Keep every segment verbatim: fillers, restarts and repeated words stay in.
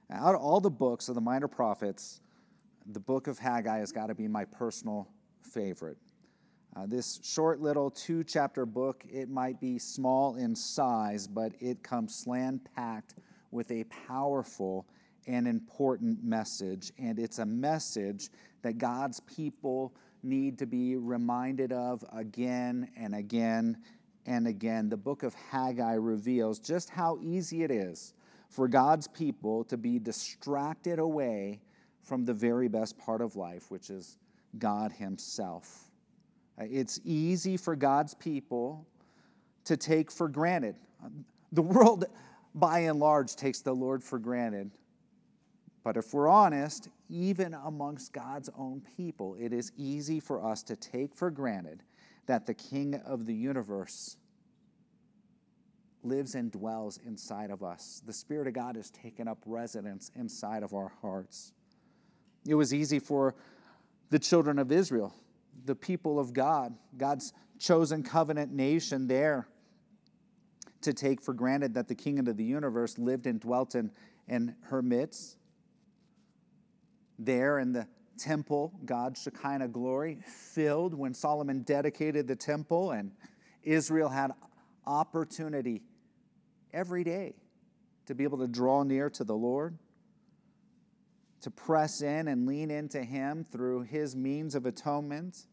Out of all the books of the minor prophets, the book of Haggai has got to be my personal favorite. Uh, this short little two-chapter book, it might be small in size, but it comes slam-packed with a powerful and important message. And it's a message that God's people need to be reminded of again and again and again. The book of Haggai reveals just how easy it is for God's people to be distracted away from the very best part of life, which is God himself. It's easy for God's people to take for granted. The world, by and large, takes the Lord for granted. But if we're honest, even amongst God's own people, it is easy for us to take for granted that the King of the universe lives and dwells inside of us. The Spirit of God has taken up residence inside of our hearts. It was easy for the children of Israel, the people of God, God's chosen covenant nation there, to take for granted that the King of the universe lived and dwelt in, in her midst. There in the temple, God's Shekinah glory filled when Solomon dedicated the temple, and Israel had opportunity every day to be able to draw near to the Lord, to press in and lean into him through his means of atonement.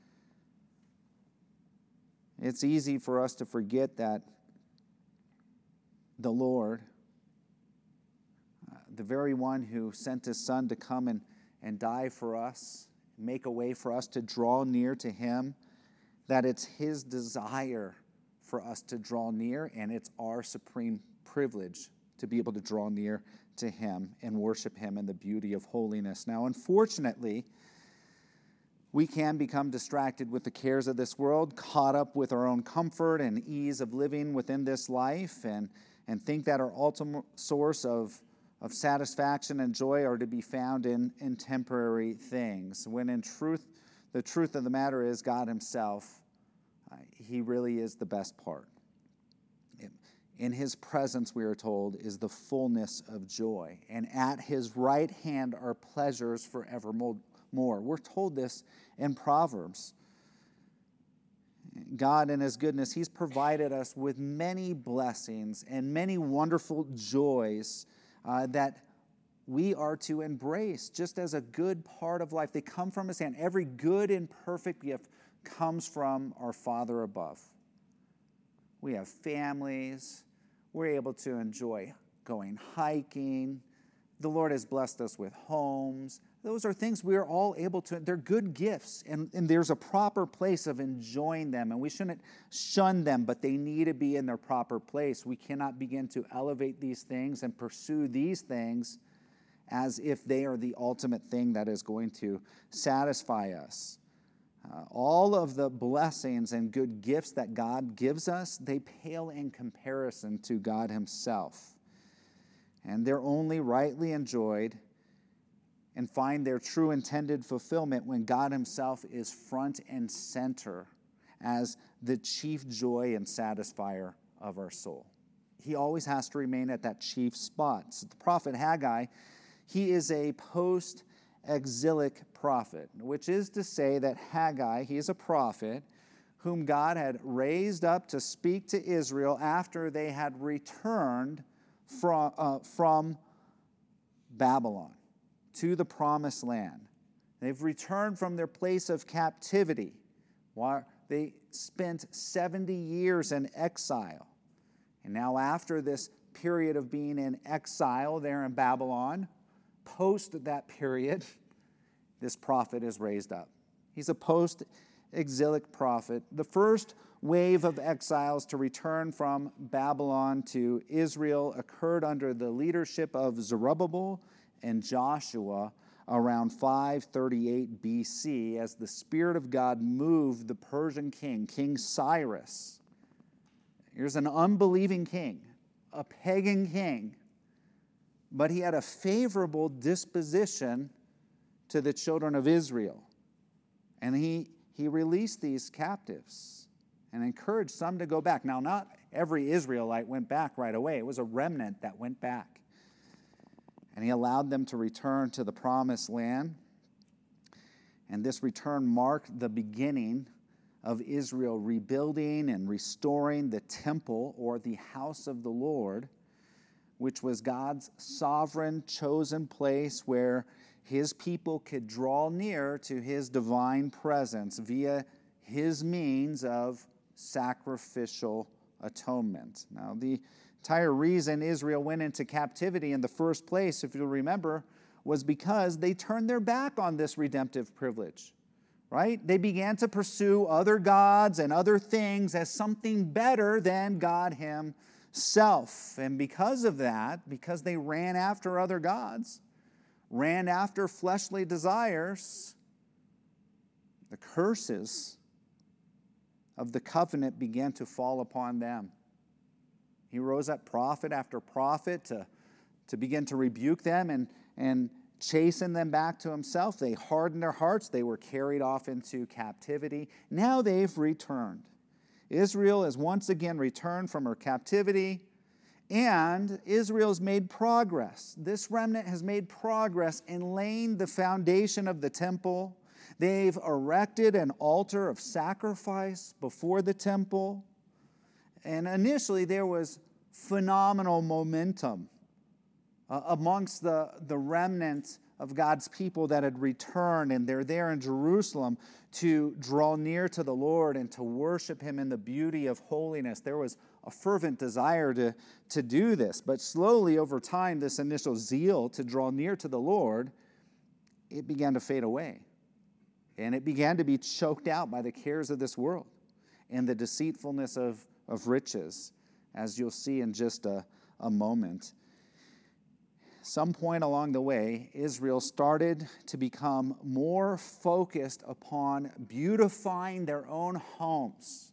It's easy for us to forget that the Lord, uh, the very one who sent his Son to come and, and die for us, make a way for us to draw near to him, that it's his desire for us to draw near, and it's our supreme privilege to be able to draw near to him and worship him in the beauty of holiness. Now, unfortunately, we can become distracted with the cares of this world, caught up with our own comfort and ease of living within this life, and, and think that our ultimate source of, of satisfaction and joy are to be found in, in temporary things, when in truth, the truth of the matter is God himself, uh, he really is the best part. In his presence, we are told, is the fullness of joy, and at his right hand are pleasures forevermore. We're told this in Proverbs. God, in his goodness, he's provided us with many blessings and many wonderful joys uh, that we are to embrace just as a good part of life. They come from his hand. Every good and perfect gift comes from our Father above. We have families. We're able to enjoy going hiking. The Lord has blessed us with homes. Those are things we are all able to, they're good gifts, and, and there's a proper place of enjoying them, and we shouldn't shun them, but they need to be in their proper place. We cannot begin to elevate these things and pursue these things as if they are the ultimate thing that is going to satisfy us. Uh, all of the blessings and good gifts that God gives us, they pale in comparison to God himself. And they're only rightly enjoyed and find their true intended fulfillment when God himself is front and center as the chief joy and satisfier of our soul. He always has to remain at that chief spot. So the prophet Haggai, he is a post-exilic prophet, which is to say that Haggai, he is a prophet whom God had raised up to speak to Israel after they had returned from, uh, from Babylon to the promised land. They've returned from their place of captivity. They spent seventy years in exile. And now after this period of being in exile there in Babylon, post that period, this prophet is raised up. He's a post-exilic prophet. The first wave of exiles to return from Babylon to Israel occurred under the leadership of Zerubbabel and Joshua around five thirty-eight B C as the Spirit of God moved the Persian king, King Cyrus. Here's an unbelieving king, a pagan king, but he had a favorable disposition to the children of Israel. And he, he released these captives and encouraged some to go back. Now, not every Israelite went back right away. It was a remnant that went back. and he allowed them to return to the promised land. And this return marked the beginning of Israel rebuilding and restoring the temple, or the house of the Lord, which was God's sovereign chosen place where his people could draw near to his divine presence via his means of sacrificial atonement. Now, the entire reason Israel went into captivity in the first place, if you'll remember, was because they turned their back on this redemptive privilege, right? They began to pursue other gods and other things as something better than God himself. And because of that, because they ran after other gods, ran after fleshly desires, the curses of the covenant began to fall upon them. He rose up prophet after prophet to, to begin to rebuke them and, and chasten them back to himself. They hardened their hearts. They were carried off into captivity. Now they've returned. Israel has once again returned from her captivity, and Israel's made progress. This remnant has made progress in laying the foundation of the temple. They've erected an altar of sacrifice before the temple. And initially there was phenomenal momentum uh, amongst the, the remnant of God's people that had returned, and they're there in Jerusalem to draw near to the Lord and to worship him in the beauty of holiness. There was a fervent desire to, to do this, but slowly over time, this initial zeal to draw near to the Lord, it began to fade away. And it began to be choked out by the cares of this world and the deceitfulness of, of riches, as you'll see in just a, a moment. Some point along the way, Israel started to become more focused upon beautifying their own homes,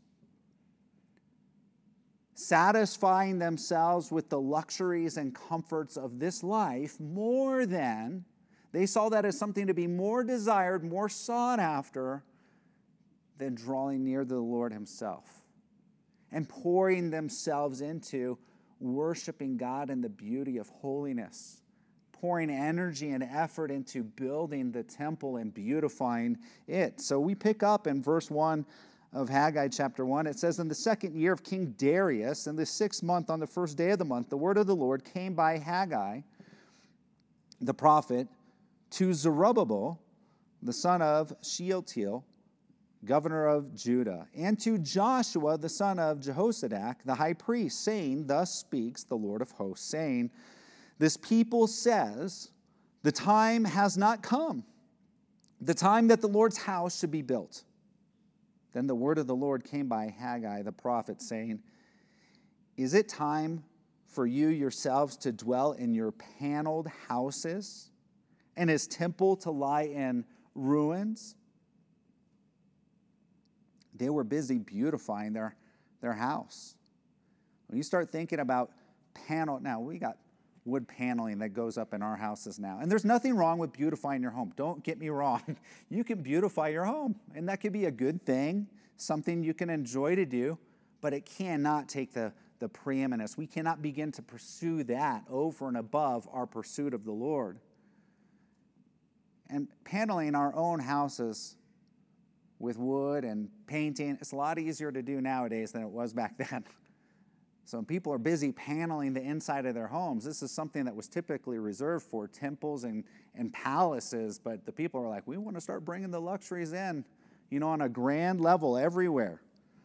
satisfying themselves with the luxuries and comforts of this life more than, they saw that as something to be more desired, more sought after than drawing near to the Lord himself and pouring themselves into worshiping God in the beauty of holiness, pouring energy and effort into building the temple and beautifying it. So we pick up in verse one of Haggai chapter one. It says, in the second year of King Darius, in the sixth month, on the first day of the month, the word of the Lord came by Haggai, the prophet, to Zerubbabel, the son of Shealtiel, governor of Judah, and to Joshua, the son of Jehozadak, the high priest, saying, thus speaks the Lord of hosts, saying, this people says, the time has not come, the time that the Lord's house should be built. Then the word of the Lord came by Haggai, the prophet, saying, is it time for you yourselves to dwell in your paneled houses, and his temple to lie in ruins? They were busy beautifying their, their house. When you start thinking about panel, now we got wood paneling that goes up in our houses now. And there's nothing wrong with beautifying your home. Don't get me wrong. You can beautify your home, and that could be a good thing, something you can enjoy to do, but it cannot take the, the preeminence. We cannot begin to pursue that over and above our pursuit of the Lord. And paneling our own houses with wood and painting, it's a lot easier to do nowadays than it was back then. So when people are busy paneling the inside of their homes, this is something that was typically reserved for temples and, and palaces, but the people are like, we want to start bringing the luxuries in, you know, on a grand level everywhere.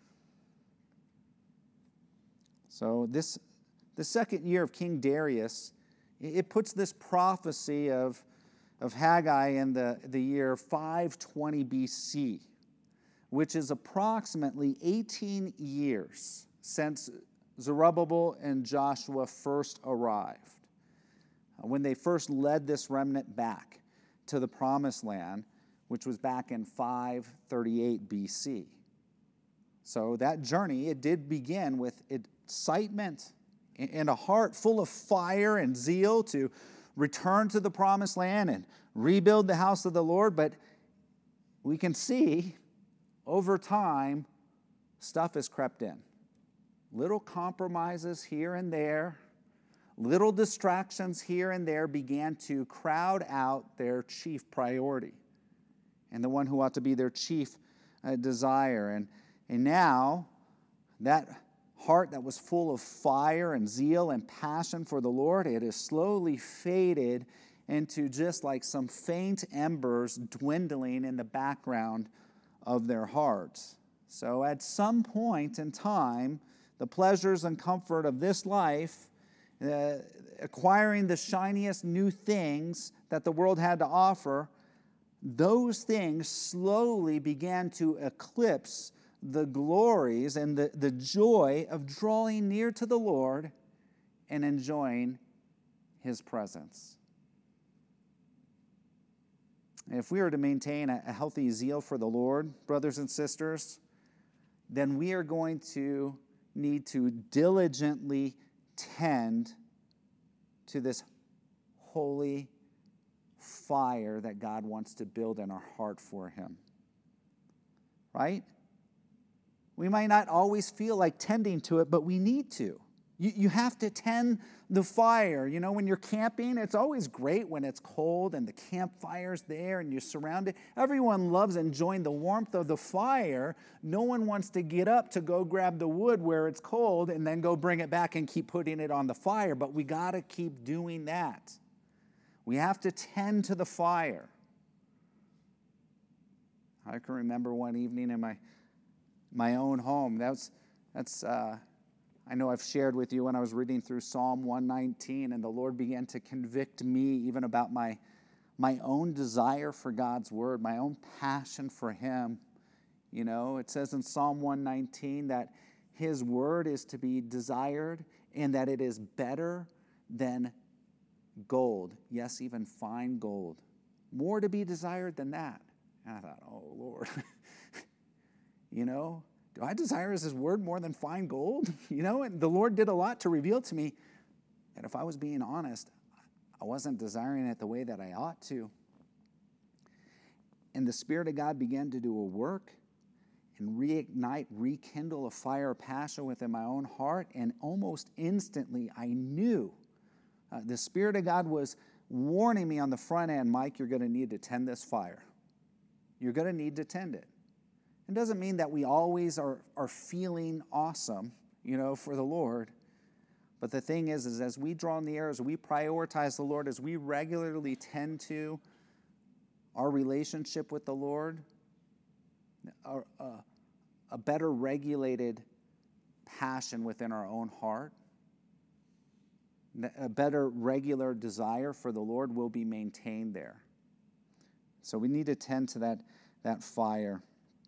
So this, the second year of King Darius, it puts this prophecy of, of Haggai in the, the year five twenty B C, which is approximately eighteen years since Zerubbabel and Joshua first arrived, when they first led this remnant back to the promised land, which was back in five thirty-eight B C. So that journey, it did begin with excitement and a heart full of fire and zeal to return to the promised land and rebuild the house of the Lord. But we can see over time, stuff has crept in. Little compromises here and there, Little distractions here and there began to crowd out their chief priority and the one who ought to be their chief uh, desire. And, and now, that heart that was full of fire and zeal and passion for the Lord, it has slowly faded into just like some faint embers dwindling in the background of their hearts. So at some point in time, the pleasures and comfort of this life, uh, acquiring the shiniest new things that the world had to offer, those things slowly began to eclipse the glories and the, the joy of drawing near to the Lord and enjoying His presence. And if we are to maintain a, a healthy zeal for the Lord, brothers and sisters, then we are going to need to diligently tend to this holy fire that God wants to build in our heart for Him. Right? We might not always feel like tending to it, but we need to. You, you have to tend the fire. You know, when you're camping, it's always great when it's cold and the campfire's there and you're surrounded. Everyone loves enjoying the warmth of the fire. No one wants to get up to go grab the wood where it's cold and then go bring it back and keep putting it on the fire. But we got to keep doing that. We have to tend to the fire. I can remember one evening in my my own home. That's, that's uh, I know I've shared with you when I was reading through Psalm one nineteen, and the Lord began to convict me even about my, my own desire for God's word, my own passion for Him. You know, it says in Psalm one nineteen that His word is to be desired and that it is better than gold. Yes, even fine gold. More to be desired than that. And I thought, oh, Lord. You know, do I desire His word more than fine gold? You know, and the Lord did a lot to reveal to me that if I was being honest, I wasn't desiring it the way that I ought to. And the Spirit of God began to do a work and reignite, rekindle a fire of passion within my own heart. And almost instantly, I knew uh, the Spirit of God was warning me on the front end, Mike, you're going to need to tend this fire. You're going to need to tend it. It doesn't mean that we always are, are feeling awesome, you know, for the Lord. But the thing is, is as we draw near, as we prioritize the Lord, as we regularly tend to our relationship with the Lord, a, a, a better regulated passion within our own heart, a better regular desire for the Lord will be maintained there. So we need to tend to that, that fire.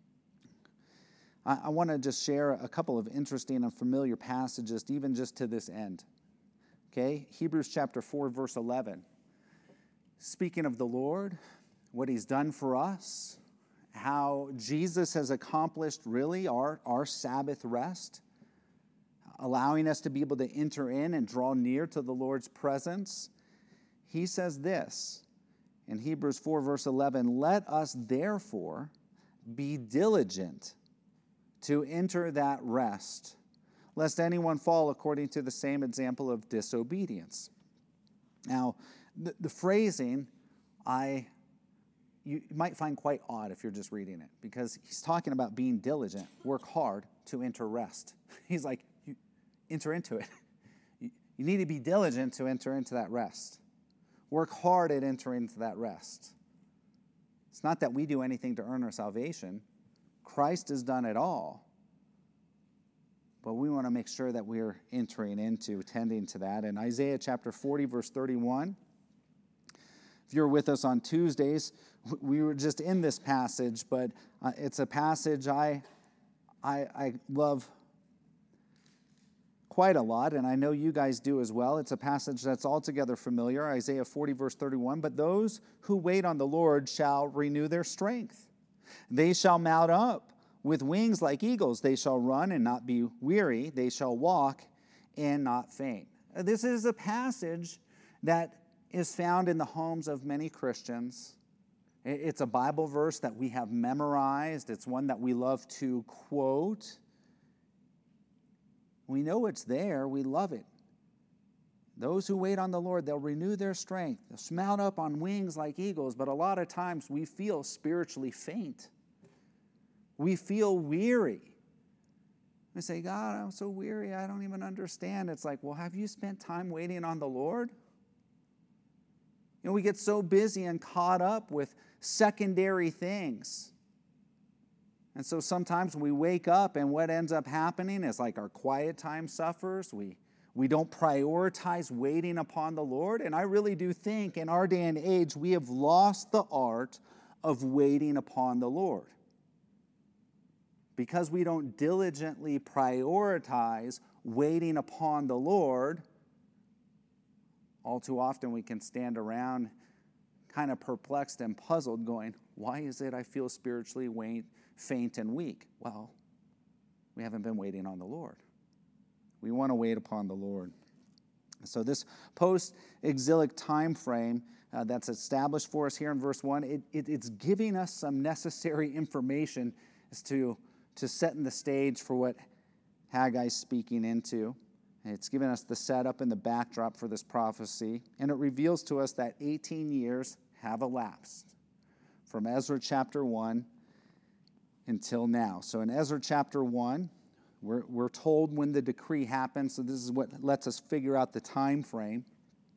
I, I want to just share a couple of interesting and familiar passages, even just to this end. Okay, Hebrews chapter four, verse eleven. Speaking of the Lord, what He's done for us, how Jesus has accomplished really our, our Sabbath rest, allowing us to be able to enter in and draw near to the Lord's presence. He says this in Hebrews four, verse eleven, let us therefore be diligent to enter that rest, lest anyone fall according to the same example of disobedience. Now, the, the phrasing, I you might find quite odd if you're just reading it, because he's talking about being diligent, work hard to enter rest. He's like, you enter into it. You, you need to be diligent to enter into that rest. Work hard at entering into that rest. It's not that we do anything to earn our salvation. Christ has done it all. But we want to make sure that we're entering into, tending to that. In Isaiah chapter forty, verse thirty-one, if you're with us on Tuesdays, we were just in this passage, but uh, it's a passage I, I, I love quite a lot, and I know you guys do as well. It's a passage that's altogether familiar, Isaiah forty, verse thirty-one, but those who wait on the Lord shall renew their strength. They shall mount up with wings like eagles. They shall run and not be weary. They shall walk and not faint. This is a passage that is found in the homes of many Christians. It's a Bible verse that we have memorized. It's one that we love to quote. We know it's there. We love it. Those who wait on the Lord, they'll renew their strength. They'll mount up on wings like eagles. But a lot of times we feel spiritually faint. We feel weary. We say, God, I'm so weary, I don't even understand. It's like, well, have you spent time waiting on the Lord? You know, we get so busy and caught up with secondary things. And so sometimes we wake up and what ends up happening is like our quiet time suffers. We, we don't prioritize waiting upon the Lord. And I really do think in our day and age, we have lost the art of waiting upon the Lord. Because we don't diligently prioritize waiting upon the Lord, all too often we can stand around kind of perplexed and puzzled going, why is it I feel spiritually faint and weak? Well, we haven't been waiting on the Lord. We want to wait upon the Lord. So this post-exilic time frame uh, that's established for us here in verse one, it, it, it's giving us some necessary information as to to set in the stage for what Haggai's speaking into. And it's given us the setup and the backdrop for this prophecy. And it reveals to us that eighteen years have elapsed from Ezra chapter one until now. So in Ezra chapter one, we're, we're told when the decree happened. So this is what lets us figure out the time frame.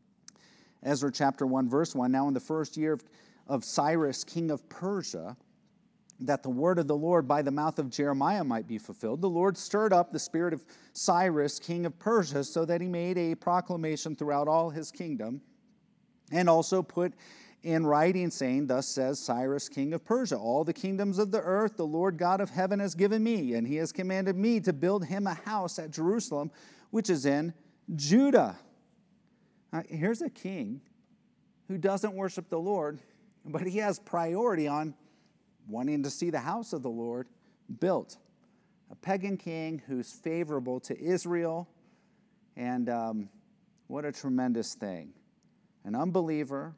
Ezra chapter one, verse one, now in the first year of, of Cyrus, king of Persia, that the word of the Lord by the mouth of Jeremiah might be fulfilled, the Lord stirred up the spirit of Cyrus, king of Persia, so that he made a proclamation throughout all his kingdom, and also put in writing, saying, thus says Cyrus, king of Persia, all the kingdoms of the earth the Lord God of heaven has given me, and he has commanded me to build him a house at Jerusalem, which is in Judah. Now, here's a king who doesn't worship the Lord, but he has priority on wanting to see the house of the Lord built. A pagan king who's favorable to Israel. And um, what a tremendous thing. An unbeliever.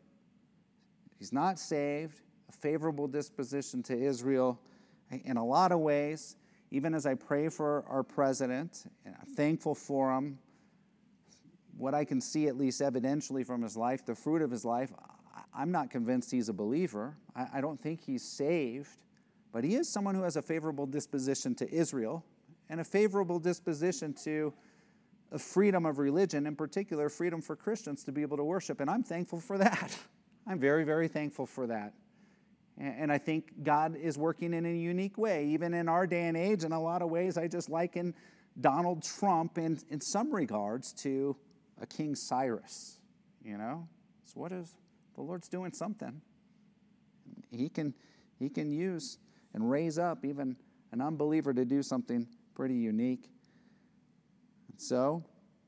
He's not saved. A favorable disposition to Israel in a lot of ways. Even as I pray for our president, I'm thankful for him. What I can see, at least evidentially from his life, the fruit of his life, I'm not convinced he's a believer. I, I don't think he's saved. But he is someone who has a favorable disposition to Israel and a favorable disposition to a freedom of religion, in particular, freedom for Christians to be able to worship. And I'm thankful for that. I'm very, very thankful for that. And, and I think God is working in a unique way, even in our day and age. In a lot of ways, I just liken Donald Trump in, in some regards to a King Cyrus, you know? So what is... The Lord's doing something. He can, he can use and raise up even an unbeliever to do something pretty unique. And so,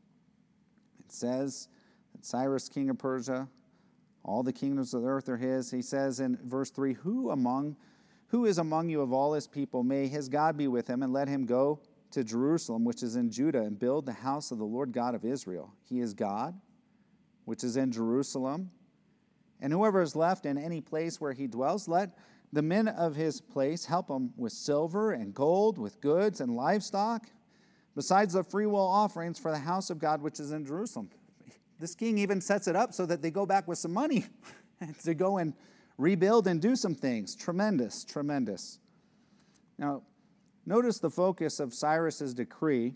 it says that Cyrus, king of Persia, all the kingdoms of the earth are his. He says in verse three, Who among, who is among you of all his people? May his God be with him, and let him go to Jerusalem, which is in Judah, and build the house of the Lord God of Israel. He is God, which is in Jerusalem. And whoever is left in any place where he dwells, let the men of his place help him with silver and gold, with goods and livestock, besides the freewill offerings for the house of God which is in Jerusalem. This king even sets it up so that they go back with some money to go and rebuild and do some things. Tremendous, tremendous. Now, notice the focus of Cyrus's decree.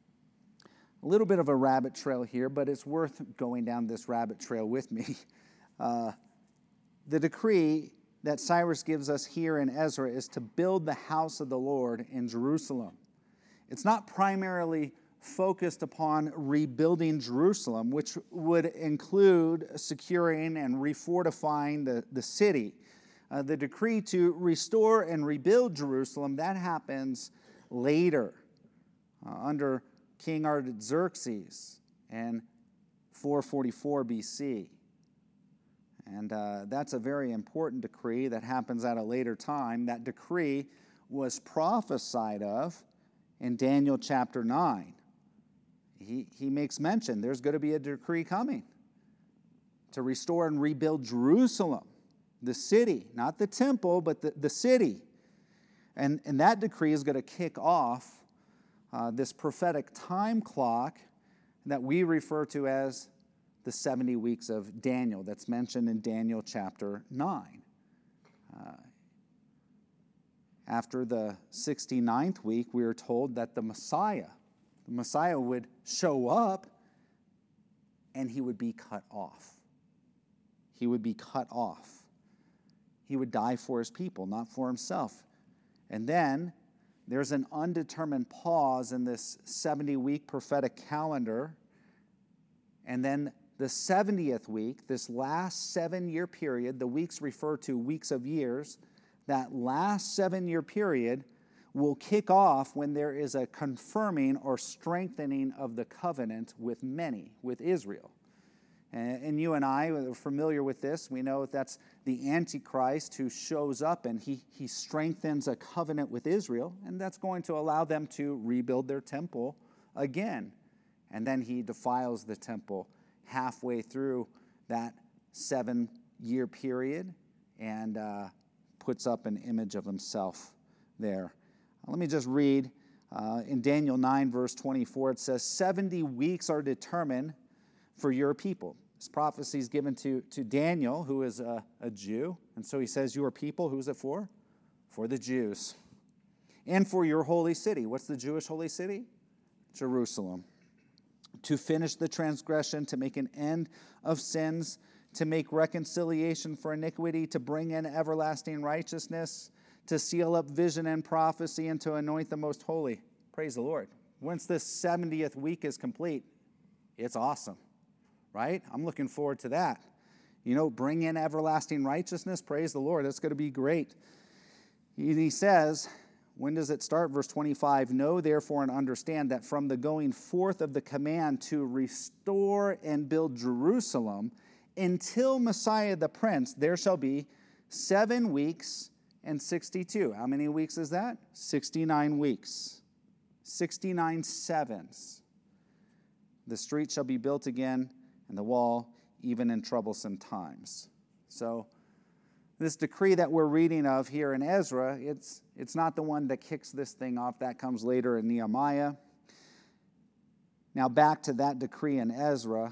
A little bit of a rabbit trail here, but it's worth going down this rabbit trail with me. Uh, the decree that Cyrus gives us here in Ezra is to build the house of the Lord in Jerusalem. It's not primarily focused upon rebuilding Jerusalem, which would include securing and refortifying the, the city. Uh, the decree to restore and rebuild Jerusalem, that happens later uh, under King Artaxerxes in four forty-four B C. And uh, that's a very important decree that happens at a later time. That decree was prophesied of in Daniel chapter nine. He, he makes mention there's going to be a decree coming to restore and rebuild Jerusalem, the city, not the temple, but the, the city. And, and that decree is going to kick off uh, this prophetic time clock that we refer to as the seventy weeks of Daniel that's mentioned in Daniel chapter nine. Uh, after the sixty-ninth week, we are told that the Messiah, the Messiah would show up and he would be cut off. He would be cut off. He would die for his people, not for himself. And then there's an undetermined pause in this seventy-week prophetic calendar. And then the seventieth week, this last seven-year period, the weeks refer to weeks of years, that last seven-year period will kick off when there is a confirming or strengthening of the covenant with many, with Israel. And you and I are familiar with this. We know that's the Antichrist who shows up and he, he strengthens a covenant with Israel, and that's going to allow them to rebuild their temple again. And then he defiles the temple halfway through that seven-year period and uh, puts up an image of himself there. Let me just read. Uh, in Daniel nine, verse twenty-four, it says, seventy weeks are determined for your people. This prophecy is given to, to Daniel, who is a, a Jew. And so he says, your people, who's it for? For the Jews. And for your holy city. What's the Jewish holy city? Jerusalem. To finish the transgression, to make an end of sins, to make reconciliation for iniquity, to bring in everlasting righteousness, to seal up vision and prophecy, and to anoint the most holy. Praise the Lord. Once this seventieth week is complete, it's awesome, right? I'm looking forward to that. You know, bring in everlasting righteousness. Praise the Lord. That's going to be great. He says, when does it start? Verse twenty-five, know therefore and understand that from the going forth of the command to restore and build Jerusalem until Messiah the Prince, there shall be seven weeks and sixty-two. How many weeks is that? sixty-nine weeks. sixty-nine sevens. The street shall be built again, and the wall even in troublesome times. So this decree that we're reading of here in Ezra, it's, it's not the one that kicks this thing off. That comes later in Nehemiah. Now back to that decree in Ezra.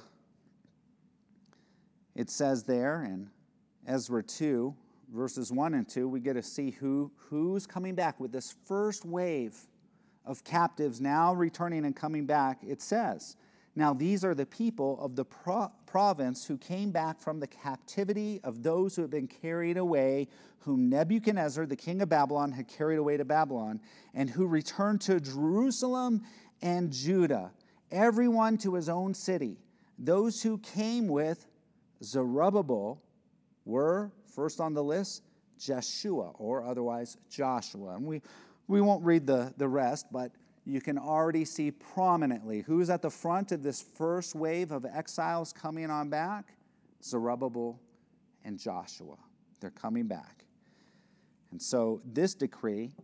It says there in Ezra two, verses one and two, we get to see who, who's coming back with this first wave of captives now returning and coming back. It says, now these are the people of the pro- province who came back from the captivity of those who had been carried away, whom Nebuchadnezzar, the king of Babylon, had carried away to Babylon, and who returned to Jerusalem and Judah, everyone to his own city. Those who came with Zerubbabel were, first on the list, Jeshua, or otherwise Joshua. And we, we won't read the, the rest, but you can already see prominently who's at the front of this first wave of exiles coming on back. Zerubbabel and Joshua. They're coming back. And so this decree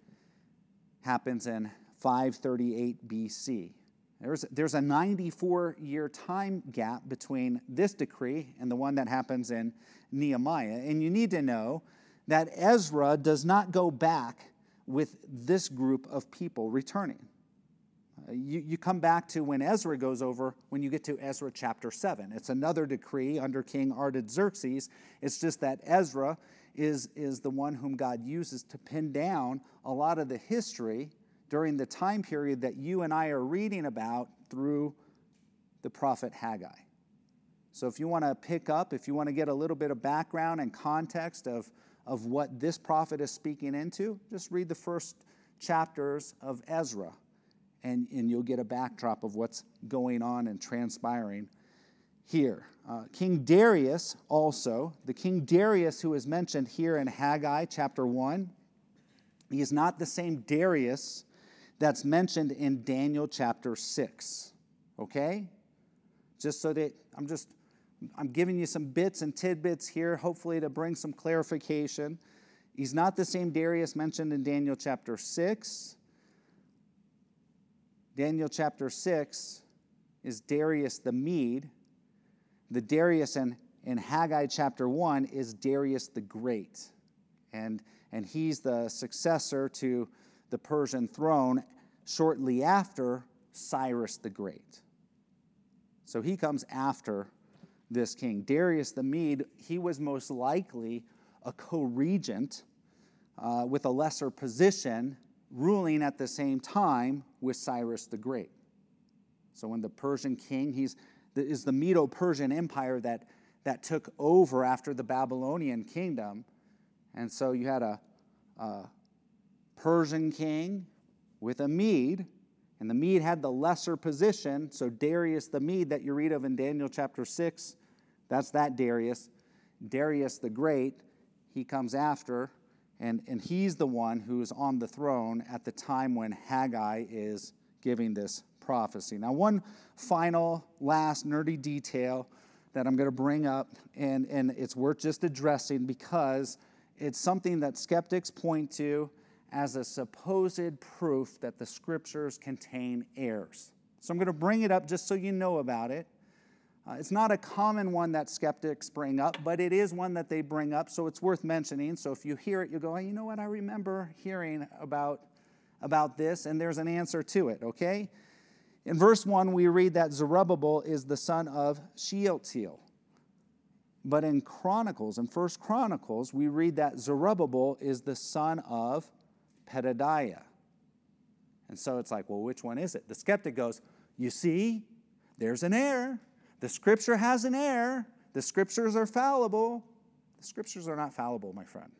happens in five thirty-eight B C. There's, there's a ninety-four-year time gap between this decree and the one that happens in Nehemiah. And you need to know that Ezra does not go back with this group of people returning. Uh, you, you come back to when Ezra goes over, when you get to Ezra chapter seven. It's another decree under King Artaxerxes. It's just that Ezra is, is the one whom God uses to pin down a lot of the history during the time period that you and I are reading about through the prophet Haggai. So if you want to pick up, if you want to get a little bit of background and context of, of what this prophet is speaking into, just read the first chapters of Ezra, and, and you'll get a backdrop of what's going on and transpiring here. Uh, King Darius also, the King Darius who is mentioned here in Haggai chapter one, he is not the same Darius that's mentioned in Daniel chapter six, okay? Just so that I'm just, I'm giving you some bits and tidbits here, hopefully to bring some clarification. He's not the same Darius mentioned in Daniel chapter six. Daniel chapter six is Darius the Mede. The Darius in, in Haggai chapter one is Darius the Great. And, and he's the successor to the Persian throne shortly after Cyrus the Great. So he comes after this king. Darius the Mede, he was most likely a co-regent uh, with a lesser position, ruling at the same time with Cyrus the Great. So when the Persian king, he's is the Medo-Persian Empire that, that took over after the Babylonian kingdom. And so you had a, a Persian king with a Mede, and the Mede had the lesser position. So Darius the Mede that you read of in Daniel chapter six, that's that Darius. Darius the Great, he comes after, and, and he's the one who's on the throne at the time when Haggai is giving this prophecy. Now, one final, last nerdy detail that I'm going to bring up, and, and it's worth just addressing because it's something that skeptics point to as a supposed proof that the scriptures contain errors. So I'm going to bring it up just so you know about it. Uh, it's not a common one that skeptics bring up, but it is one that they bring up, so it's worth mentioning. So if you hear it, you go, hey, you know what, I remember hearing about, about this, and there's an answer to it, okay? In verse one, we read that Zerubbabel is the son of Shealtiel. But in Chronicles, in First Chronicles, we read that Zerubbabel is the son of Pedadiah. And so it's like, well, which one is it? The skeptic goes, you see, there's an error. The scripture has an error. The scriptures are fallible. The scriptures are not fallible, my friend.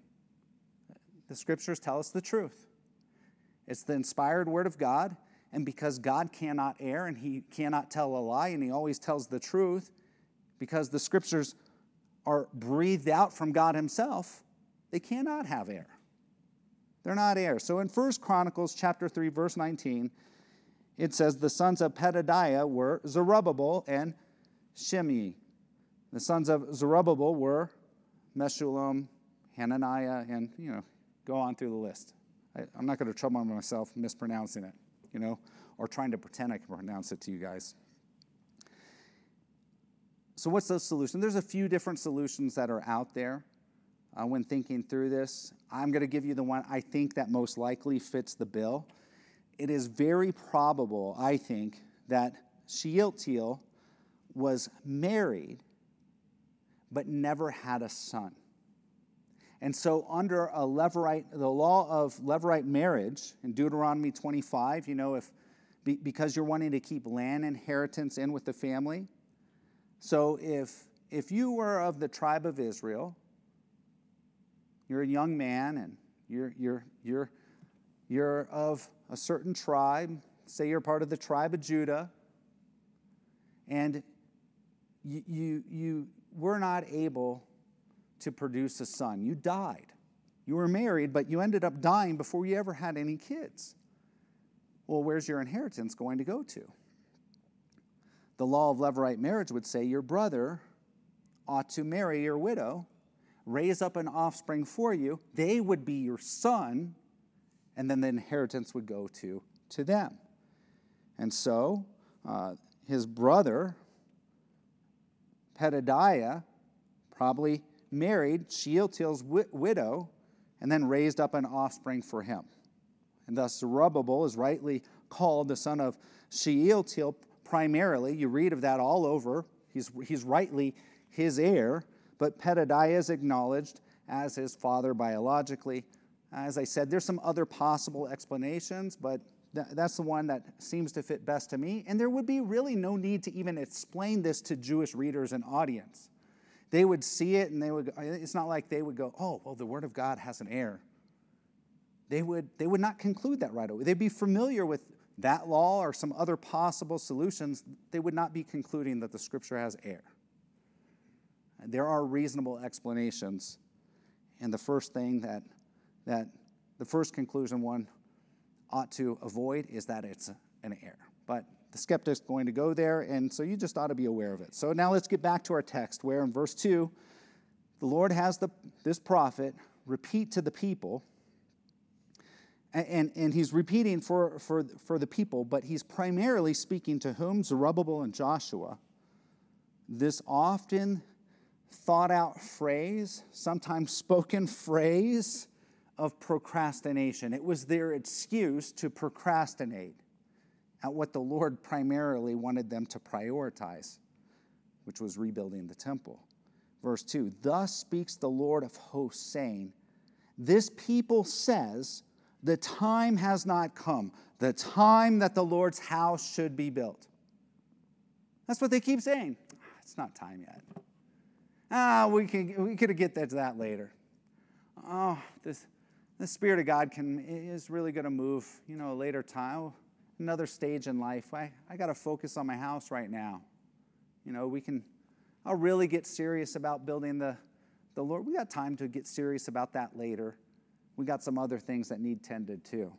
The scriptures tell us the truth. It's the inspired word of God. And because God cannot err and he cannot tell a lie and he always tells the truth, because the scriptures are breathed out from God himself, they cannot have error. They're not error. So in First Chronicles chapter three, verse nineteen, it says, the sons of Pedadiah were Zerubbabel and Shimei. The sons of Zerubbabel were Meshullam, Hananiah, and, you know, go on through the list. I, I'm not going to trouble myself mispronouncing it, you know, or trying to pretend I can pronounce it to you guys. So what's the solution? There's a few different solutions that are out there uh, when thinking through this. I'm going to give you the one I think that most likely fits the bill. It is very probable, I think, that Shealtiel was married but never had a son. And so under a Levirate, the law of Levirate marriage in Deuteronomy twenty-five, you know, if be, because you're wanting to keep land inheritance in with the family. So if if you were of the tribe of Israel, you're a young man and you're you're you're you're of a certain tribe, say you're part of the tribe of Judah, and you you, you were not able to produce a son. You died. You were married, but you ended up dying before you ever had any kids. Well, where's your inheritance going to go to? The law of Levirate marriage would say your brother ought to marry your widow, raise up an offspring for you. They would be your son, and then the inheritance would go to, to them. And so uh, his brother, Pedadiah, probably married Shealtiel's wi- widow and then raised up an offspring for him. And thus Zerubbabel is rightly called the son of Shealtiel primarily. You read of that all over. He's, he's rightly his heir, but Pedadiah is acknowledged as his father biologically. As I said, there's some other possible explanations, but th- that's the one that seems to fit best to me. And there would be really no need to even explain this to Jewish readers and audience. They would see it and they would, it's not like they would go, oh, well, the word of God has an error. They would, they would not conclude that right away. They'd be familiar with that law or some other possible solutions. They would not be concluding that the scripture has error. There are reasonable explanations. And the first thing that, that the first conclusion one ought to avoid is that it's an error. But the skeptic's going to go there, and so you just ought to be aware of it. So now let's get back to our text, where in verse two, the Lord has the, this prophet repeat to the people, and, and, and he's repeating for, for, for the people, but he's primarily speaking to whom? Zerubbabel and Joshua. This often thought-out phrase, sometimes spoken phrase of procrastination. It was their excuse to procrastinate at what the Lord primarily wanted them to prioritize, which was rebuilding the temple. Verse two, thus speaks the Lord of hosts, saying, this people says, the time has not come, the time that the Lord's house should be built. That's what they keep saying. It's not time yet. Ah, we can we could get to that later. Oh, this the Spirit of God can is really going to move, you know, a later time, another stage in life. I, I got to focus on my house right now. You know, we can, I'll really get serious about building the, the Lord. We got time to get serious about that later. We got some other things that need tended too.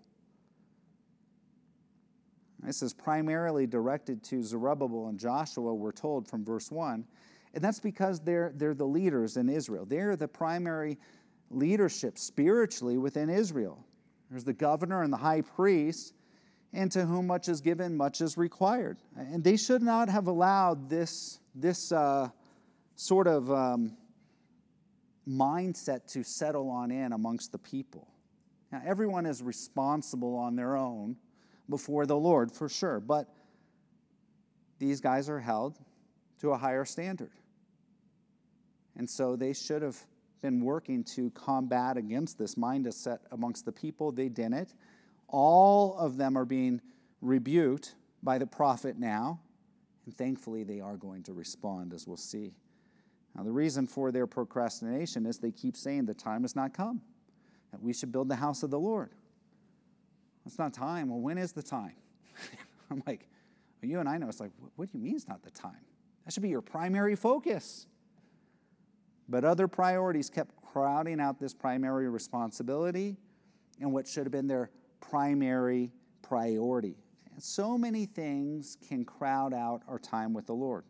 This is primarily directed to Zerubbabel and Joshua, we're told from verse one. And that's because they're, they're the leaders in Israel. They're the primary leadership spiritually within Israel. There's the governor and the high priest, and to whom much is given, much is required. And they should not have allowed this, this uh, sort of um, mindset to settle on in amongst the people. Now, everyone is responsible on their own before the Lord, for sure, but these guys are held to a higher standard. And so they should have been working to combat against this mindset amongst the people. They didn't. All of them are being rebuked by the prophet now, and thankfully they are going to respond, as we'll see. Now, the reason for their procrastination is they keep saying the time has not come, that we should build the house of the Lord. It's not time. Well, when is the time? I'm like, well, you and I know. It's like, what do you mean it's not the time? That should be your primary focus. But other priorities kept crowding out this primary responsibility and what should have been their primary priority. And so many things can crowd out our time with the Lord.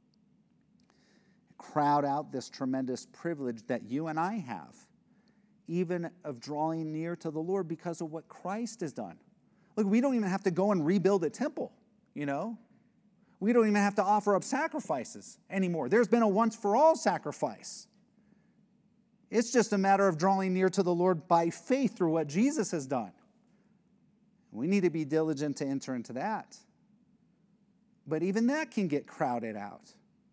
Crowd out this tremendous privilege that you and I have, even of drawing near to the Lord because of what Christ has done. Look, we don't even have to go and rebuild a temple, you know. We don't even have to offer up sacrifices anymore. There's been a once-for-all sacrifice. It's just a matter of drawing near to the Lord by faith through what Jesus has done. We need to be diligent to enter into that. But even that can get crowded out.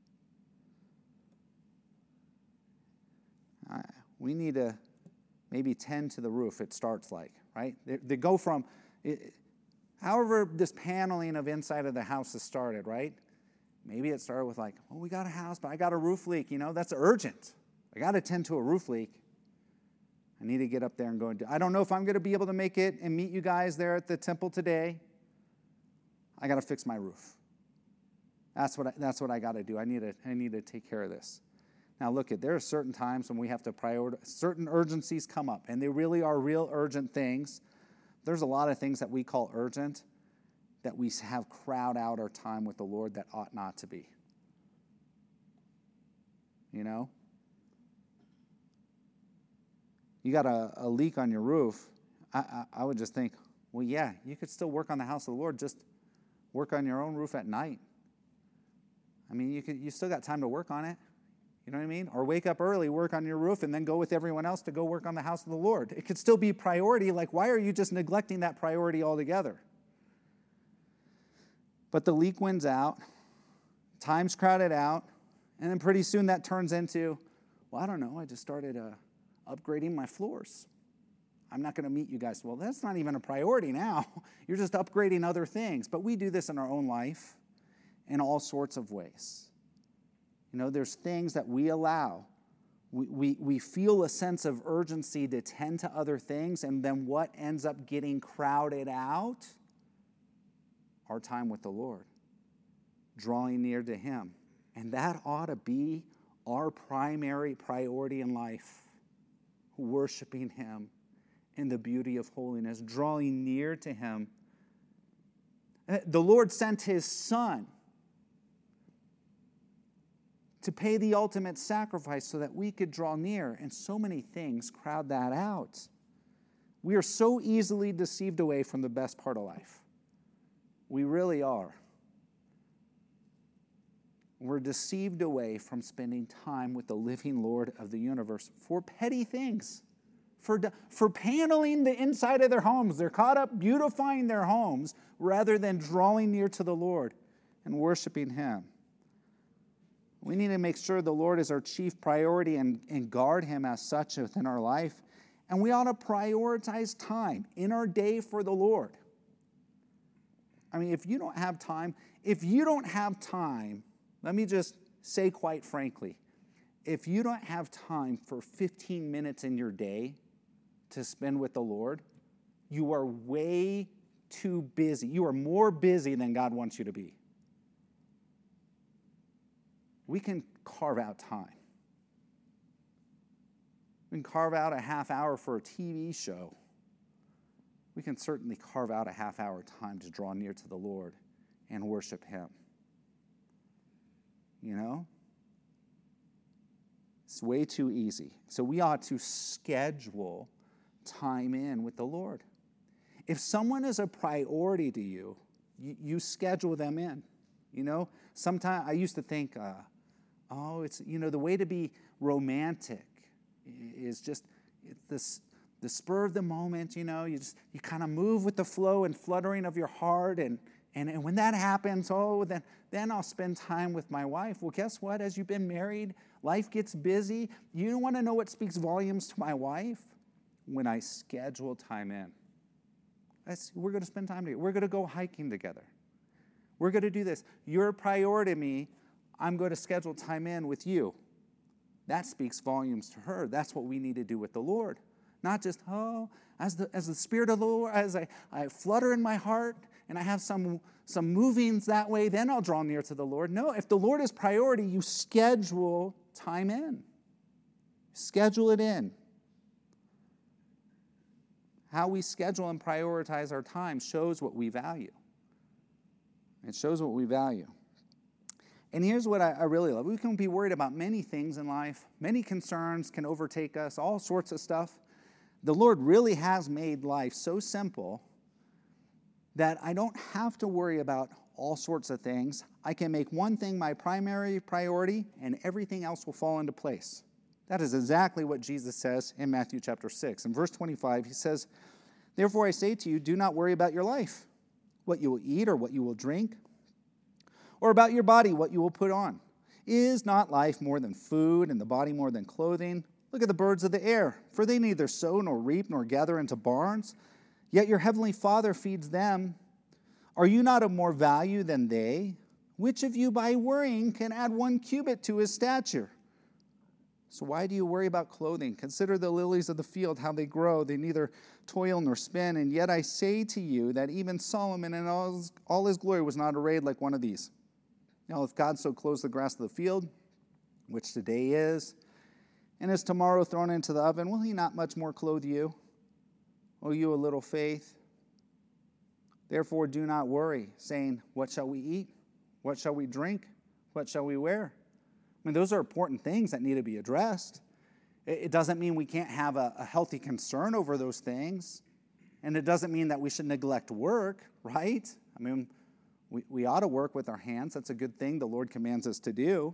We need to maybe tend to the roof, it starts like, right? They, they go from, it, however this paneling of inside of the house has started, right? Maybe it started with like, oh, we got a house, but I got a roof leak, you know, that's urgent. I got to tend to a roof leak. I need to get up there and go and do I don't know if I'm going to be able to make it and meet you guys there at the temple today. I got to fix my roof. That's what I, that's what I got to do. I need to I need to take care of this. Now look, at there are certain times when we have to prioritize. Certain urgencies come up, and they really are real urgent things. There's a lot of things that we call urgent that we have crowd out our time with the Lord that ought not to be. You know? You got a, a leak on your roof, I, I, I would just think, well, yeah, you could still work on the house of the Lord. Just work on your own roof at night. I mean, you could, you still got time to work on it. You know what I mean? Or wake up early, work on your roof, and then go with everyone else to go work on the house of the Lord. It could still be priority. Like, why are you just neglecting that priority altogether? But the leak wins out. Time's crowded out. And then pretty soon that turns into, well, I don't know, I just started uh, upgrading my floors. I'm not going to meet you guys. Well, that's not even a priority now. You're just upgrading other things. But we do this in our own life in all sorts of ways. You know, there's things that we allow. We, we, we feel a sense of urgency to tend to other things, and then what ends up getting crowded out? Our time with the Lord, drawing near to Him. And that ought to be our primary priority in life, worshiping Him in the beauty of holiness, drawing near to Him. The Lord sent His Son to pay the ultimate sacrifice so that we could draw near, and so many things crowd that out. We are so easily deceived away from the best part of life. We really are. We're deceived away from spending time with the living Lord of the universe for petty things, for, for paneling the inside of their homes. They're caught up beautifying their homes rather than drawing near to the Lord and worshiping Him. We need to make sure the Lord is our chief priority and, and guard him as such within our life. And we ought to prioritize time in our day for the Lord. I mean, if you don't have time, if you don't have time, let me just say quite frankly, if you don't have time for fifteen minutes in your day to spend with the Lord, you are way too busy. You are more busy than God wants you to be. We can carve out time. We can carve out a half hour for a T V show. We can certainly carve out a half hour time to draw near to the Lord and worship him. You know? It's way too easy. So we ought to schedule time in with the Lord. If someone is a priority to you, you, you schedule them in. You know, sometimes I used to think, uh, oh, it's, you know, the way to be romantic is just this, the spur of the moment, you know, you just, you kind of move with the flow and fluttering of your heart. And, and, and when that happens, oh, then, then I'll spend time with my wife. Well, guess what? As you've been married, life gets busy. You want to know what speaks volumes to my wife? When I schedule time in. That's, we're going to spend time together. We're going to go hiking together. We're going to do this. You're a priority to me. I'm going to schedule time in with you. That speaks volumes to her. That's what we need to do with the Lord. Not just, oh, as the as the Spirit of the Lord, as I, I flutter in my heart and I have some, some movings that way, then I'll draw near to the Lord. No, if the Lord is priority, you schedule time in. Schedule it in. How we schedule and prioritize our time shows what we value. It shows what we value. And here's what I, I really love. We can be worried about many things in life. Many concerns can overtake us, all sorts of stuff. The Lord really has made life so simple that I don't have to worry about all sorts of things. I can make one thing my primary priority, and everything else will fall into place. That is exactly what Jesus says in Matthew chapter six. In verse twenty-five, he says, "Therefore I say to you, do not worry about your life, what you will eat or what you will drink, or about your body, what you will put on. Is not life more than food, and the body more than clothing? Look at the birds of the air, for they neither sow nor reap nor gather into barns, yet your heavenly Father feeds them. Are you not of more value than they? Which of you by worrying can add one cubit to his stature? So why do you worry about clothing? Consider the lilies of the field, how they grow. They neither toil nor spin. And yet I say to you that even Solomon in all his, all his glory was not arrayed like one of these. Now if God so clothes the grass of the field, which today is, and is tomorrow thrown into the oven, will he not much more clothe you, O you of little faith? Therefore do not worry, saying, what shall we eat? What shall we drink? What shall we wear? I mean, those are important things that need to be addressed. It doesn't mean we can't have a, a healthy concern over those things. And it doesn't mean that we should neglect work, right? I mean, we, we ought to work with our hands. That's a good thing the Lord commands us to do.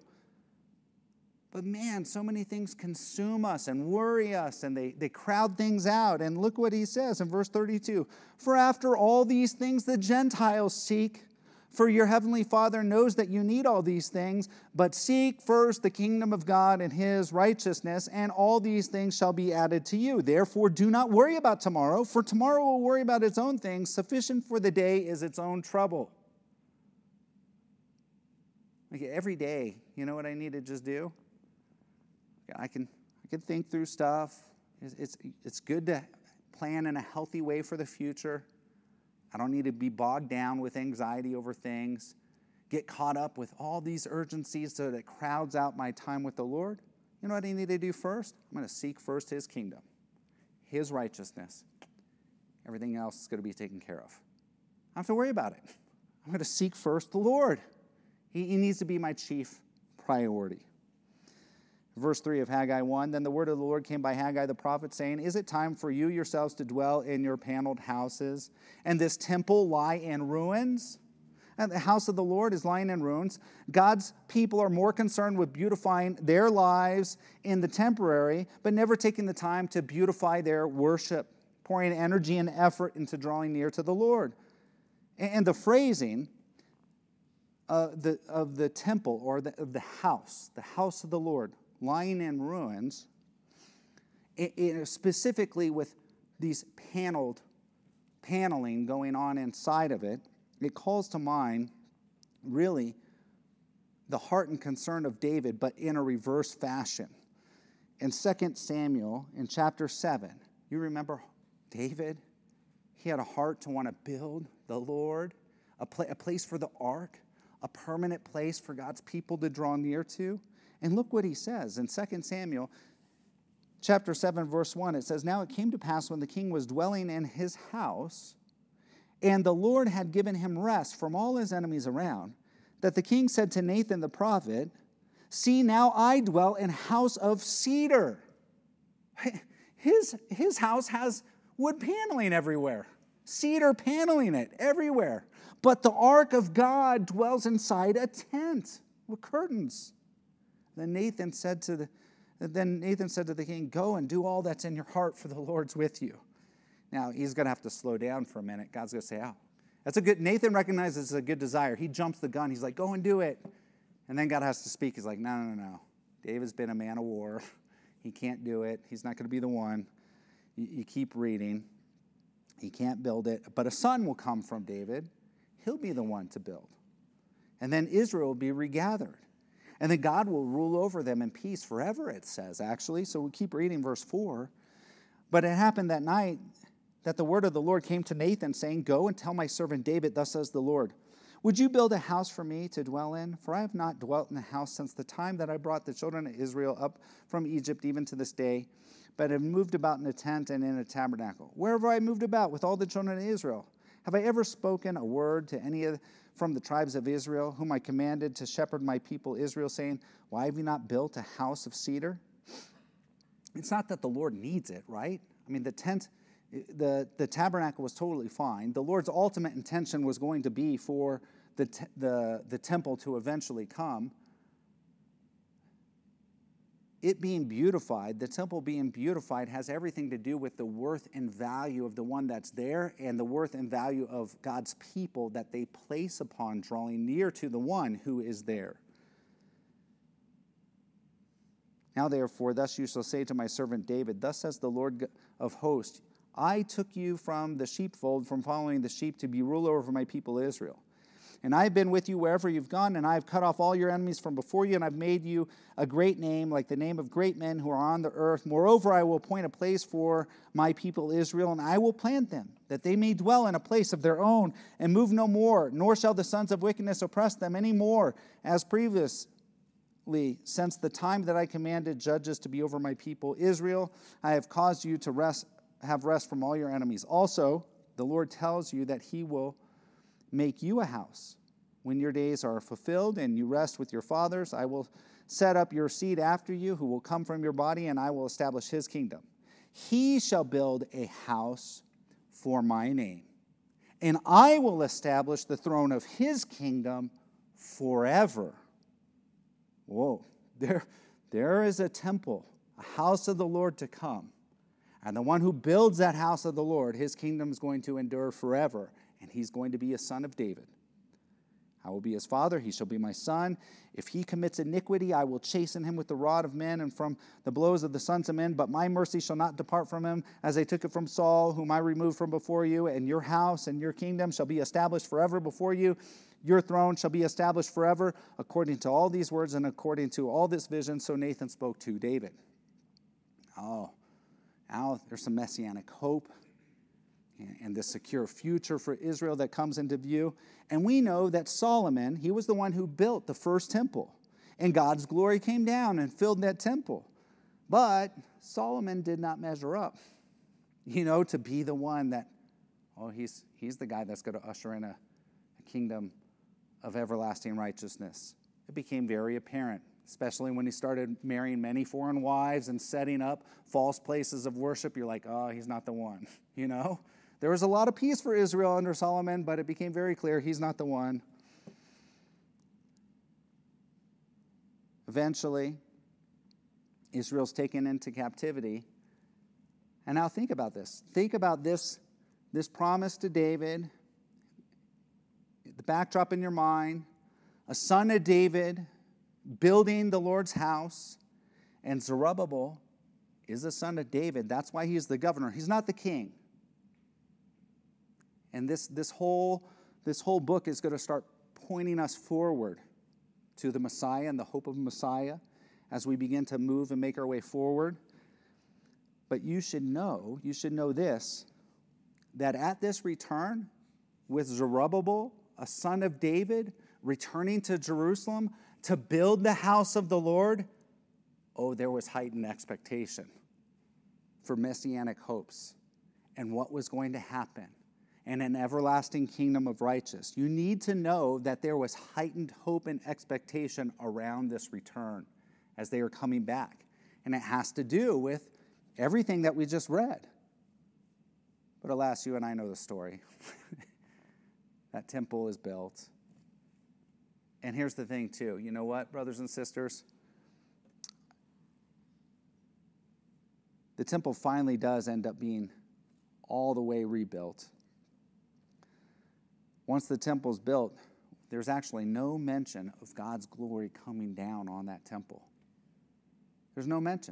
But man, so many things consume us and worry us, and they, they crowd things out. And look what he says in verse thirty-two. For after all these things the Gentiles seek, for your heavenly Father knows that you need all these things, but seek first the kingdom of God and his righteousness, and all these things shall be added to you. Therefore do not worry about tomorrow, for tomorrow will worry about its own things. Sufficient for the day is its own trouble. Like every day, you know what I need to just do? I can I can think through stuff. It's, it's, it's good to plan in a healthy way for the future. I don't need to be bogged down with anxiety over things, get caught up with all these urgencies so that it crowds out my time with the Lord. You know what I need to do first? I'm going to seek first his kingdom, his righteousness. Everything else is going to be taken care of. I don't have to worry about it. I'm going to seek first the Lord. He, he needs to be my chief priority. Verse three of Haggai one, then the word of the Lord came by Haggai the prophet, saying, is it time for you yourselves to dwell in your paneled houses, and this temple lie in ruins? And the house of the Lord is lying in ruins. God's people are more concerned with beautifying their lives in the temporary, but never taking the time to beautify their worship, pouring energy and effort into drawing near to the Lord. And the phrasing uh, the, of the temple or the, of the house, the house of the Lord, lying in ruins, it, it, specifically with these paneled, paneling going on inside of it, it calls to mind really the heart and concern of David, but in a reverse fashion. In Second Samuel, in chapter seven, you remember David? He had a heart to want to build the Lord, a, pla- a place for the ark, a permanent place for God's people to draw near to. And look what he says in Second Samuel, chapter seven, verse one. It says, "Now it came to pass when the king was dwelling in his house, and the Lord had given him rest from all his enemies around, that the king said to Nathan the prophet, 'See, now I dwell in a house of cedar.'" His, his house has wood paneling everywhere, cedar paneling it everywhere. But the ark of God dwells inside a tent with curtains. Then Nathan said to the then Nathan said to the king, "Go and do all that's in your heart, for the Lord's with you." Now he's going to have to slow down for a minute. God's going to say, "Oh, that's a good." Nathan recognizes it's a good desire. He jumps the gun. He's like, "Go and do it." And then God has to speak. He's like, "No, no, no. David's been a man of war. He can't do it. He's not going to be the one." You, you keep reading. He can't build it. But a son will come from David. He'll be the one to build. And then Israel will be regathered. And then God will rule over them in peace forever, it says, actually. So we keep reading verse four. "But it happened that night that the word of the Lord came to Nathan, saying, 'Go and tell my servant David, thus says the Lord, would you build a house for me to dwell in? For I have not dwelt in a house since the time that I brought the children of Israel up from Egypt, even to this day, but have moved about in a tent and in a tabernacle. Wherever I moved about with all the children of Israel, have I ever spoken a word to any of from the tribes of Israel, whom I commanded to shepherd my people Israel, saying, why have you not built a house of cedar?'" It's not that the Lord needs it, right? I mean, the tent, the, the tabernacle was totally fine. The Lord's ultimate intention was going to be for the, te- the, the temple to eventually come. It being beautified, the temple being beautified, has everything to do with the worth and value of the one that's there and the worth and value of God's people that they place upon drawing near to the one who is there. "Now therefore, thus you shall say to my servant David, thus says the Lord of hosts, I took you from the sheepfold, from following the sheep, to be ruler over my people Israel. And I have been with you wherever you've gone, and I have cut off all your enemies from before you, and I've made you a great name, like the name of great men who are on the earth. Moreover, I will appoint a place for my people Israel, and I will plant them, that they may dwell in a place of their own, and move no more, nor shall the sons of wickedness oppress them any more, as previously, since the time that I commanded judges to be over my people Israel. I have caused you to rest, have rest from all your enemies. Also, the Lord tells you that he will make you a house. When your days are fulfilled and you rest with your fathers, I will set up your seed after you, who will come from your body, and I will establish his kingdom. He shall build a house for my name, and I will establish the throne of his kingdom forever." Whoa, there, there is a temple, a house of the Lord to come. And the one who builds that house of the Lord, his kingdom is going to endure forever. And he's going to be a son of David. I will be his father, he shall be my son. If he commits iniquity, I will chasten him with the rod of men and from the blows of the sons of men. But my mercy shall not depart from him, as I took it from Saul, whom I removed from before you. And your house and your kingdom shall be established forever before you. Your throne shall be established forever, according to all these words and according to all this vision. So Nathan spoke to David. Oh, now there's some messianic hope and the secure future for Israel that comes into view. And we know that Solomon, he was the one who built the first temple. And God's glory came down and filled that temple. But Solomon did not measure up, you know, to be the one that, oh, he's, he's the guy that's going to usher in a, a kingdom of everlasting righteousness. It became very apparent, especially when he started marrying many foreign wives and setting up false places of worship. You're like, oh, he's not the one, you know? There was a lot of peace for Israel under Solomon, but it became very clear he's not the one. Eventually, Israel's taken into captivity. And now think about this. Think about this, this promise to David, the backdrop in your mind. a son of David, building the Lord's house, and Zerubbabel is a son of David. That's why he's the governor. He's not the king. And this, this, whole, this whole book is going to start pointing us forward to the Messiah and the hope of Messiah as we begin to move and make our way forward. But you should know, you should know this, that at this return, with Zerubbabel, a son of David, returning to Jerusalem to build the house of the Lord, oh, there was heightened expectation for messianic hopes and what was going to happen and an everlasting kingdom of righteousness. You need to know that there was heightened hope and expectation around this return as they are coming back. And it has to do with everything that we just read. But alas, you and I know the story. That temple is built. And here's the thing, too. You know what, brothers and sisters? The temple finally does end up being all the way rebuilt. Once the temple's built, there's actually no mention of God's glory coming down on that temple. There's no mention.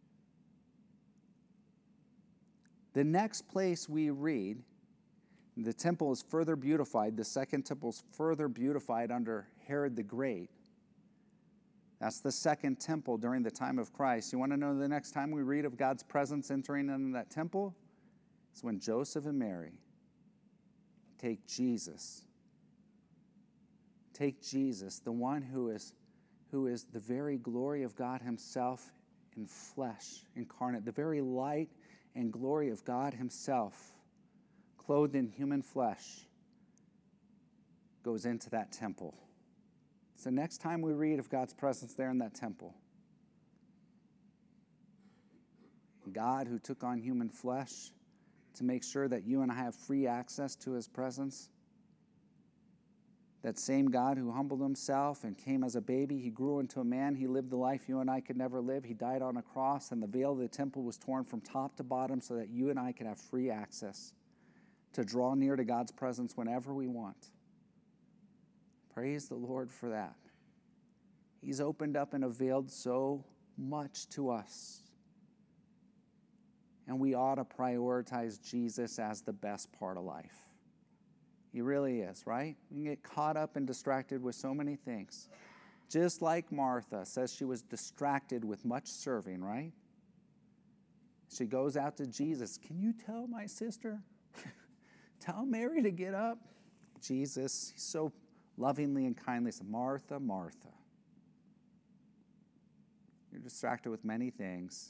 The next place we read, the temple is further beautified. The second temple is further beautified under Herod the Great. That's the second temple during the time of Christ. You want to know the next time we read of God's presence entering into that temple? It's when Joseph and Mary take Jesus. Take Jesus, the one who is, who is the very glory of God himself in flesh, incarnate, the very light and glory of God himself, clothed in human flesh, goes into that temple. So next time we read of God's presence there in that temple, God who took on human flesh to make sure that you and I have free access to his presence, that same God who humbled himself and came as a baby, he grew into a man, he lived the life you and I could never live, he died on a cross, and the veil of the temple was torn from top to bottom so that you and I could have free access to draw near to God's presence whenever we want. Praise the Lord for that. He's opened up and availed so much to us. And we ought to prioritize Jesus as the best part of life. He really is, right? We can get caught up and distracted with so many things. Just like Martha says she was distracted with much serving, right? She goes out to Jesus. Can you tell my sister? Tell Mary to get up. Jesus, he's so lovingly and kindly said, Martha, Martha. You're distracted with many things.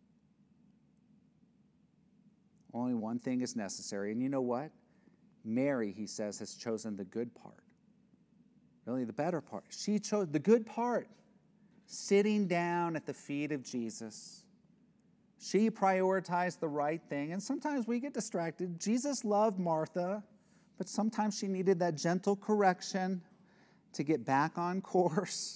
Only one thing is necessary. And you know what? Mary, he says, has chosen the good part. Really, the better part. She chose the good part. Sitting down at the feet of Jesus. She prioritized the right thing. And sometimes we get distracted. Jesus loved Martha, but sometimes she needed that gentle correction to get back on course.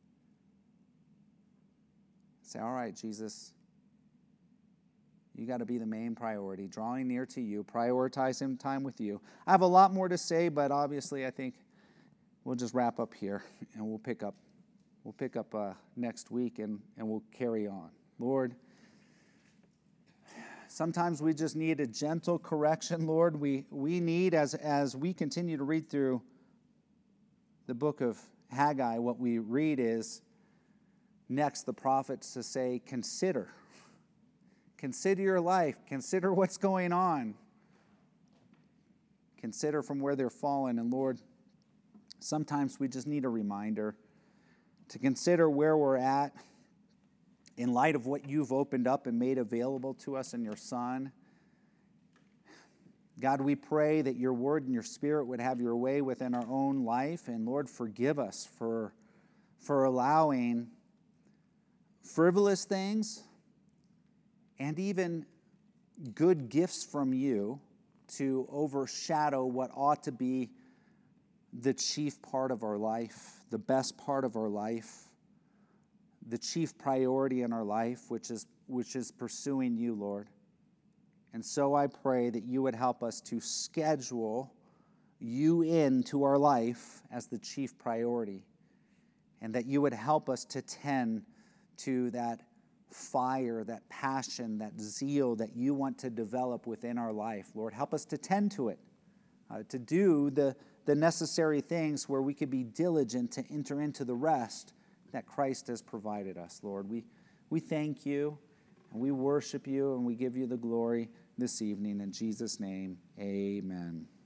Say, all right, Jesus, you got to be the main priority, drawing near to you, prioritizing time with you. I have a lot more to say, but obviously I think we'll just wrap up here, and we'll pick up we'll pick up uh, next week, and, and we'll carry on. Lord, sometimes we just need a gentle correction, Lord. We we need, as, as we continue to read through the book of Haggai, what we read is, next, the prophets to say, consider. Consider your life. Consider what's going on. Consider from where they're fallen. And Lord, sometimes we just need a reminder to consider where we're at in light of what you've opened up and made available to us in your Son. God, we pray that your word and your spirit would have your way within our own life. And Lord, forgive us for, for allowing frivolous things and even good gifts from you to overshadow what ought to be the chief part of our life, the best part of our life, the chief priority in our life, which is, which is pursuing you, Lord. And so I pray that you would help us to schedule you into our life as the chief priority, and that you would help us to tend to that fire, that passion, that zeal that you want to develop within our life. Lord, help us to tend to it, uh, to do the, the necessary things where we could be diligent to enter into the rest that Christ has provided us. Lord, we, we thank you, and we worship you, and we give you the glory this evening. In Jesus' name, amen.